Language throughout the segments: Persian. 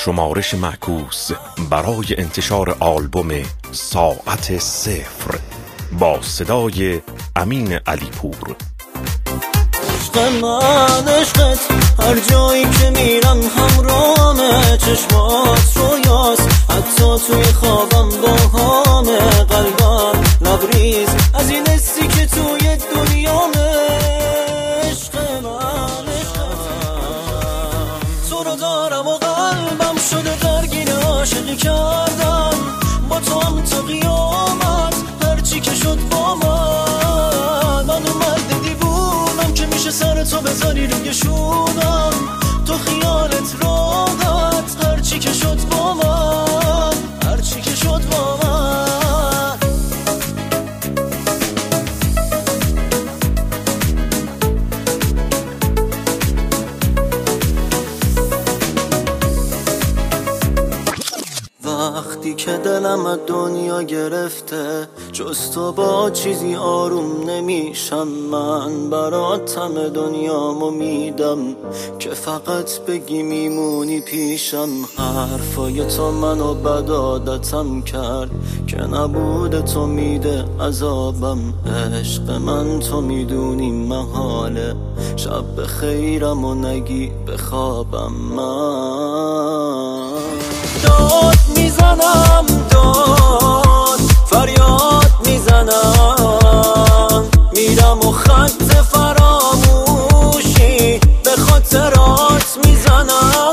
شمارش معکوس برای انتشار آلبوم ساعت صفر با صدای امین علیپور. عشق من عشقت هر جایی که میرم همراهمه، چشمات رویاست حتی توی خوابم باهامه، قلبم لبریز از این حسی که توی دنیامه. عشق من تو رو دارم و قلبم شده درگین عاشقی کردن، با تو هم تا قیامت هرچی که شد با من مرد دیوونم که میشه سر تو بذاری روی شونم، تو خیالت راحت هرچی که شد با من، هرچی که شد با من. وقتی که دلم از دنیا گرفته، جز تو با چیزی آروم نمیشم، من برات همه دنیامو میدم که فقط بگی میمونی پیشم. حرفای تو منو بد عادتم کرد که نبوده تو میده عذابم. عشق من تو میدونی محاله شب بخیرم و نگی بخوابم. من داد میزنم، داد فریاد میزنم، میرم و خط فراموشی به خاطرات میزنم.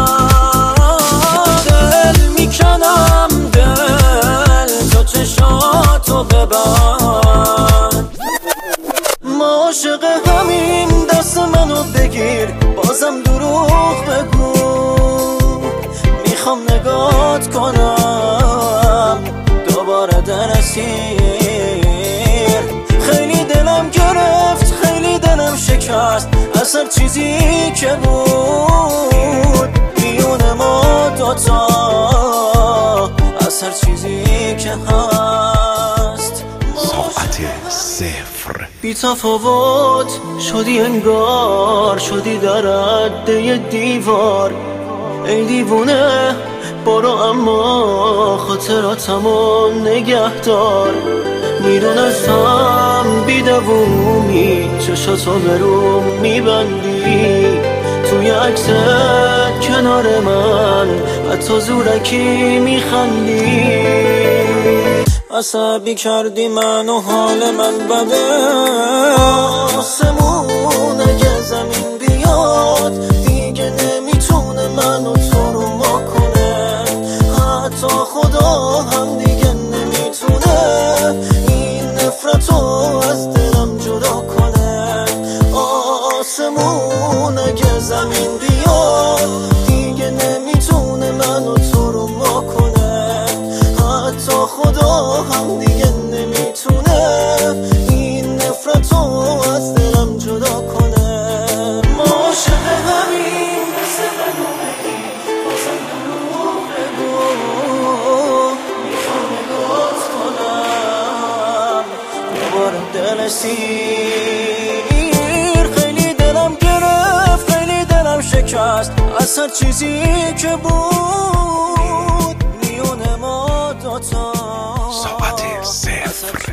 دل میکنم دل تو چشاتو ببند، ما عاشق همین دست منو بگیر بازم دروغ بگو، میخوام نگات کنم دوباره دلسیر. خیلی دلم گرفت خیلی دلم شکست از هر چیزی که بود میون ما دوتا، از هر چیزی که هست. ساعت صفر بی تفاوت شدی انگار، شدی در عده دیوار. ای دیوونه برو اما خاطراتمو نگه دار. میدونستم بیدوومی چشاتو به روم میبندی، توی عکست کنار من حتی زورکی میخندی. عصبی کردی منو حال من بده، آسمون اگه زمین بیاد دیگه نمیتونه منو تو رو ما کنه، حتی خدا هم دیگه نمیتونه این نفرتو از دلم جدا کنه. آسمون اگه زمین بیاد دیگه نمیتونه منو تو رو ما کنه، حتی خدا هم دیگه نمیتونه این نفرتو از دلم جدا کنه. ما عاشق همین دست منو بگیر بازم دروغ بگو، میخوام نگات کنم دوباره دلسیر. خیلی دلم گرفت خیلی دلم شکست از هر چیزی که بود میون ما دوتا. ساعت صفر